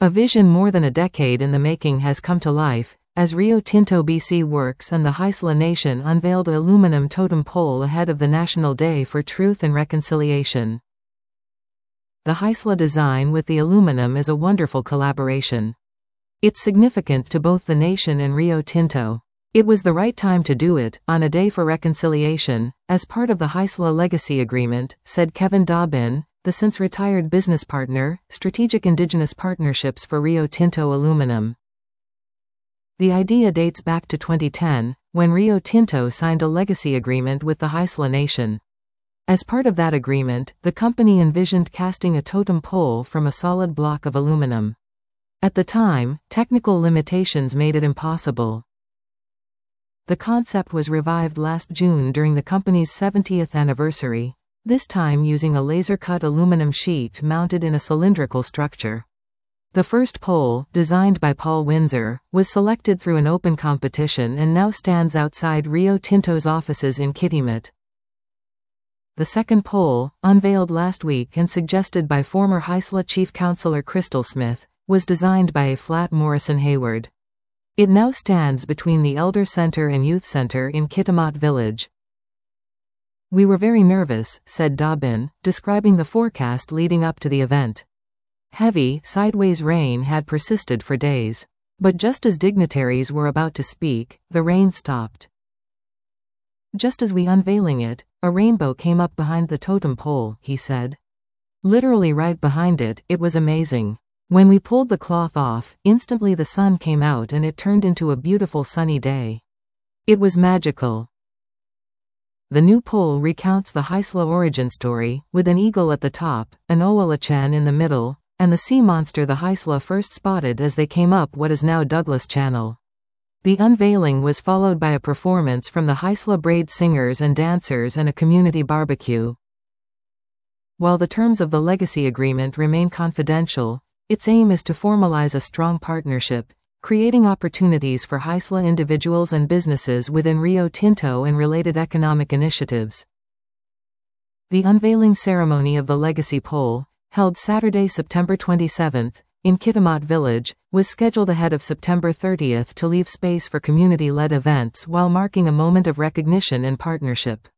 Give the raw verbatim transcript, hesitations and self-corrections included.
A vision more than a decade in the making has come to life, as Rio Tinto B C Works and the Haisla Nation unveiled an aluminum totem pole ahead of the National Day for Truth and Reconciliation. The Haisla design with the aluminum is a wonderful collaboration. It's significant to both the nation and Rio Tinto. It was the right time to do it, on a day for reconciliation, as part of the Haisla Legacy Agreement, said Kevin Dobbin, the since-retired business partner, Strategic Indigenous Partnerships for Rio Tinto Aluminum. The idea dates back to twenty ten, when Rio Tinto signed a legacy agreement with the Haisla Nation. As part of that agreement, the company envisioned casting a totem pole from a solid block of aluminum. At the time, technical limitations made it impossible. The concept was revived last June during the company's seventieth anniversary, this time using a laser-cut aluminum sheet mounted in a cylindrical structure. The first pole, designed by Paul Windsor, was selected through an open competition and now stands outside Rio Tinto's offices in Kitimat. The second pole, unveiled last week and suggested by former Haisla Chief Councillor Crystal Smith, was designed by A. Flat Morrison Hayward. It now stands between the Elder Center and Youth Center in Kitimat Village. We were very nervous, said Dobbin, describing the forecast leading up to the event. Heavy, sideways rain had persisted for days. But just as dignitaries were about to speak, the rain stopped. Just as we unveiling it, a rainbow came up behind the totem pole, he said. Literally right behind it, it was amazing. When we pulled the cloth off, instantly the sun came out and it turned into a beautiful sunny day. It was magical. The new pole recounts the Haisla origin story, with an eagle at the top, an Oalachan in the middle, and the sea monster the Haisla first spotted as they came up what is now Douglas Channel. The unveiling was followed by a performance from the Haisla Braid singers and dancers and a community barbecue. While the terms of the legacy agreement remain confidential, its aim is to formalize a strong partnership, creating opportunities for Haisla individuals and businesses within Rio Tinto and related economic initiatives. The unveiling ceremony of the legacy pole, held Saturday, September twenty-seventh, in Kitimat Village, was scheduled ahead of September thirtieth to leave space for community-led events while marking a moment of recognition and partnership.